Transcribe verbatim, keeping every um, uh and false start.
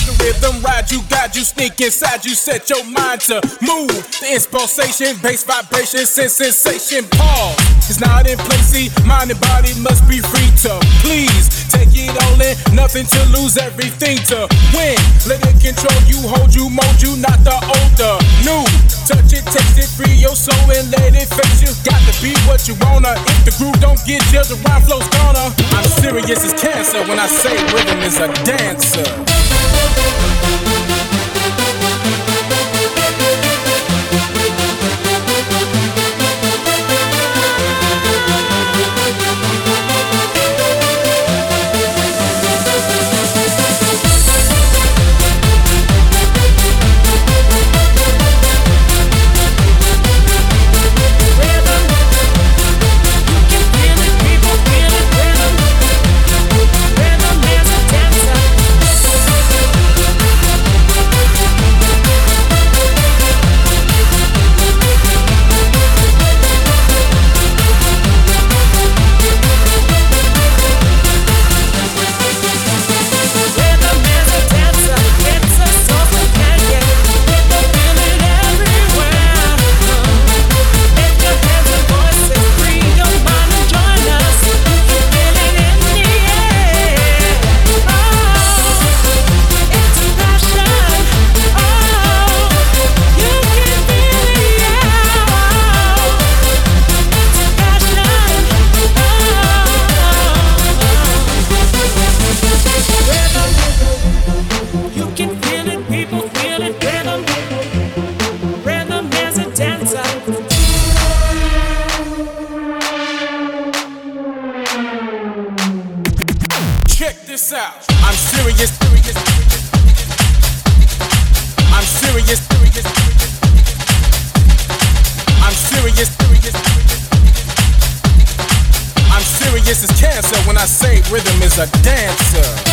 the rhythm ride you, guide you, sneak inside you, set your mind to move. The impulsation, bass vibration, sense sensation. Pause, it's not in place. See, mind and body must be free to please take it all in. Nothing to lose, everything to win. Let it control you, hold you, mold you, not the older, new. Touch it, taste it, free your soul and let it face you. Got to be what you wanna. If the groove don't get you, the rhyme flow's gonna. I'm serious as cancer when I say rhythm is a dancer. Check this out. I'm serious, serious. I'm serious, serious. I'm serious, serious. I'm serious as cancer when I say rhythm is a dancer.